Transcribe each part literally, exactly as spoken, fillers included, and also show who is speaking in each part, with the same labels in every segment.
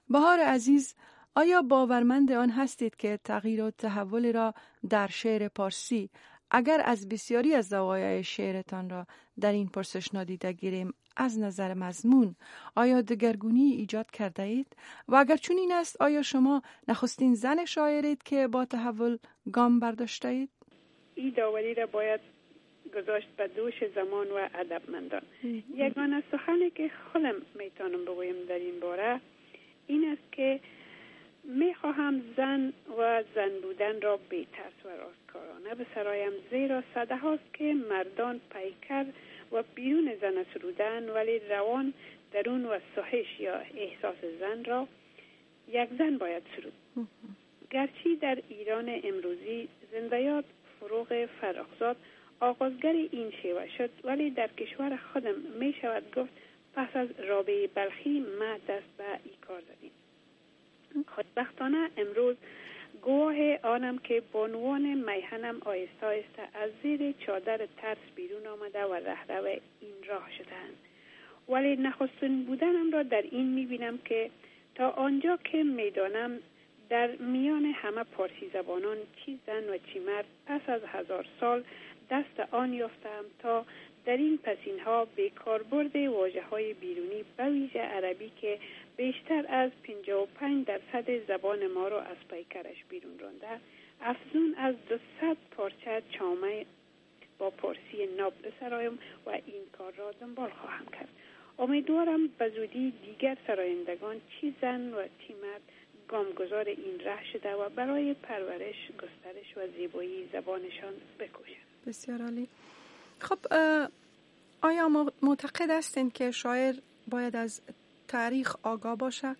Speaker 1: بهار عزیز، آیا باورمند آن هستید که تغییر و تحول را در شعر پارسی اگر از بسیاری از زوایای شعرتان را در این پرسش نادیده گیریم از نظر مضمون آیا دگرگونی ایجاد کرده اید؟ و اگر چنین است آیا شما نخستین زن شاعرید که با تحول گام برداشته اید؟
Speaker 2: این داوری را باید گذاشت به دوش زمان و ادبمندان. یگانه سخنی که خودم میتونم بگویم در این باره این است که میخواهم زن و زن بودن را بی ترس و راستکارانه بسرایم، زیرا صده هاست که مردان پیکر و بیرون زن سرودن ولی روان درون و سهش یا احساس زن را یک زن باید سرود. گرچه در ایران امروزی زندیات فروغ فرخزاد آغازگر این شیوه شد، ولی در کشور خودم می شود گفت پس از رابعه بلخی ما دست به این کار زدیم. خوشبختانه امروز گواه آنم که بانوان میهنم آیسته آیسته از زیر چادر ترس بیرون آمده و رهرو این راه شدند. ولی نخستین بودنم را در این میبینم که تا آنجا که میدانم در میان همه پارسی زبانان چی زن و چی مرد پس از هزار سال دست آن یافتم تا در این پسینها به کاربرد واژه‌های بیرونی به ویژه عربی که بیشتر از پنجاه و پنج درصد زبان ما را از پیکرش بیرون رانده، افزون از دویست پارچه چامه با پارسی ناب بسرایم و این کار را دنبال خواهم کرد. امیدوارم به زودی دیگر سرایندگان چی زن و چی مرد گامگذار این ره شده و برای پرورش، گسترش و زیبایی زبانشان بکوشند.
Speaker 1: بسیار عالی. خب آیا معتقد هستین که شاعر باید از تاریخ آگاه باشه؟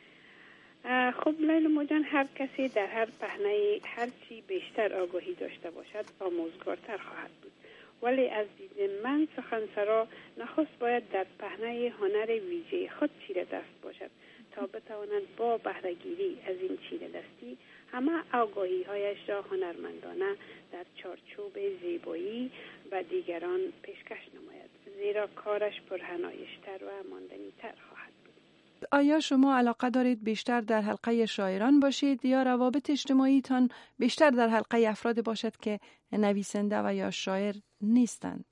Speaker 2: خب لیلا جان، هر کسی در هر پهنه هر چی بیشتر آگاهی داشته باشد آموزگارتر خواهد بود. ولی از دید من سخنسرا نخست باید در پهنه هنر ویژه خود چیره دست باشد تا بتواند با بهره‌گیری از این چیره دستی همه آگاهی هایش را هنرمندانه در چارچوب زیبایی و دیگران پیشکش نماید، زیرا کارش پرهنایشتر و ماندنی‌تر خواهد بود.
Speaker 1: آیا شما علاقه دارید بیشتر در حلقه شاعران باشید یا روابط اجتماعیتان بیشتر در حلقه افراد باشد که نویسنده و یا شاعر نیستند؟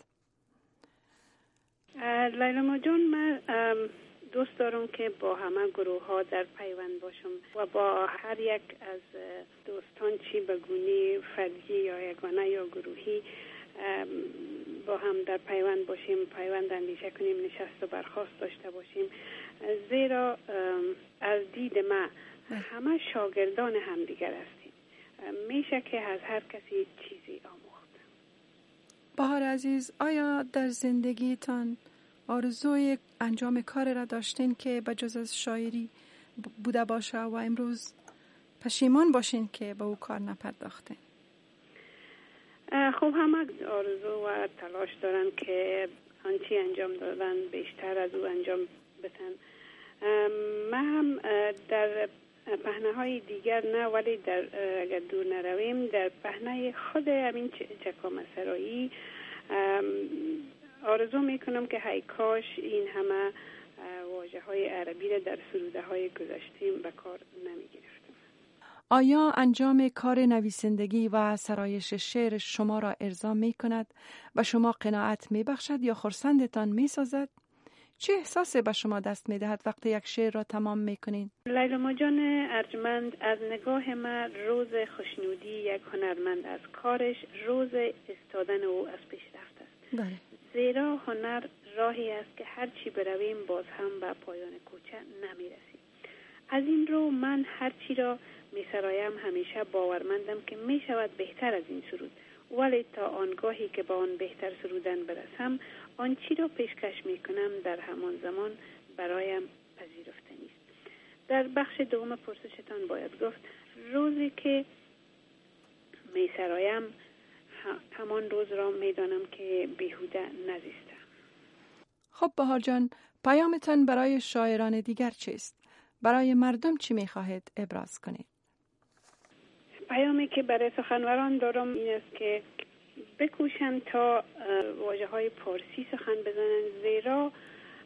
Speaker 2: لیلا جان، من دوست دارم که با همه گروه ها در پیوند باشم و با هر یک از دوستان چی بگونی فردی یا یگانه یا گروهی با هم در پیوند باشیم، پیوند اندیشه کنیم، نشست و برخاست داشته باشیم، زیرا از دید ما همه شاگردان همدیگر هستیم. میشه که از هر کسی چیزی آموخت.
Speaker 1: بهار عزیز، آیا در زندگیتان آرزوی انجام کار را داشتین که بجز از شاعری بوده باشه و امروز پشیمان باشین که به او کار نپرداختین؟
Speaker 2: خب همه آرزو و تلاش دارن که آنچه انجام دادن بیشتر از او انجام بدن. من هم در پهنه های دیگر نه، ولی در اگر دور نرویم در پهنه خود همین چکامه سرایی آرزو میکنم که هی کاش این همه واژه های عربی را در سروده های گذشتیم به کار نمی گرفتم.
Speaker 1: آیا انجام کار نویسندگی و سرایش شعر شما را ارضا می کند و شما قناعت می بخشد یا خرسندتان می سازد؟ چه احساسی به شما دست می دهد وقتی یک شعر را تمام می کنین؟
Speaker 2: لیلا جان ارجمند، از نگاه من روز خوشنودی یک هنرمند از کارش روز استادن او از پیش رفت است.
Speaker 1: بله.
Speaker 2: زیرا هنر راهی است که هر چی برویم باز هم به پایان کوچه نمی رسیم. از این رو من هر چی را می سرایم همیشه باورمندم که می شود بهتر از این سرود، ولی تا آنگاهی که با آن بهتر سرودن برسم آن چی را پیشکش می کنم در همان زمان برایم پذیرفته نیست. در بخش دوم پرسشتان باید گفت روزی که می سرایم همان روز را می دانم که بیهوده نزیستم.
Speaker 1: خب بهار جان، پیامتان برای شاعران دیگر چیست؟ برای مردم چی می خواهید ابراز کنید؟
Speaker 2: پیامی که برای سخنوران دارم این است که بکوشند تا واژه های پارسی سخن بزنند، زیرا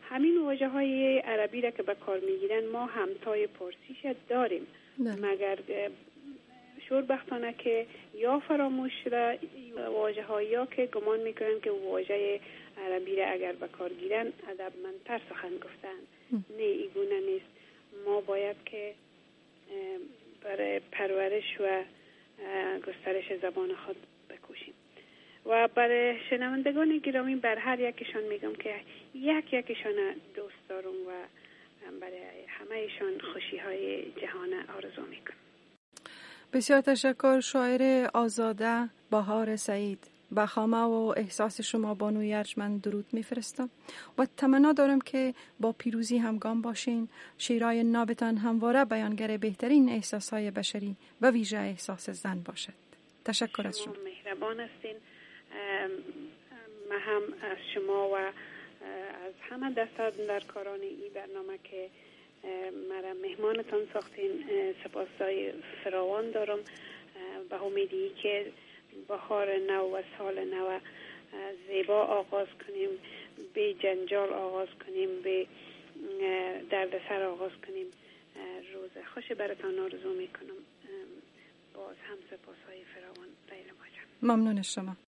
Speaker 2: همین واژه های عربی را که به کار میگیرن ما همتای پارسیش داریم، مگر شوربختانه که یا فراموش شده واژه هایی یا که گمان میکنن که واژه عربی را اگر به کار گیرن ادبمندتر سخن گفتن. نه، ایگونه نیست. ما باید که برای پرورش و گسترش زبان خود بکوشیم. و برای شنوندگان گرامی بر هر یکشان میگم که یک یکشان دوست دارم و برای همهشان خوشی های جهان آرزو میکنم.
Speaker 1: بسیار تشکر. شاعر آزاده بهار سعید، به خامه و احساس شما بانوی ارجمند درود میفرستم و تمنا دارم که با پیروزی همگام باشین. شیرای نابتان همواره بیانگر بهترین احساسهای بشری و ویژه احساس زن باشد. تشکر از شما.
Speaker 2: شما مهربان هستین. من هم از شما و از همه دستاندرکاران این برنامه که مرا مهمانتان ساختین سپاسای فراوان دارم. به امیدی که بهار نو و سال نو زیبا آغاز کنیم، به جنجال آغاز کنیم، به دردسر آغاز کنیم. روز خوش براتان آرزو میکنم. باز هم سپاسهای فراوان. لیلا باجم.
Speaker 1: ممنون شما.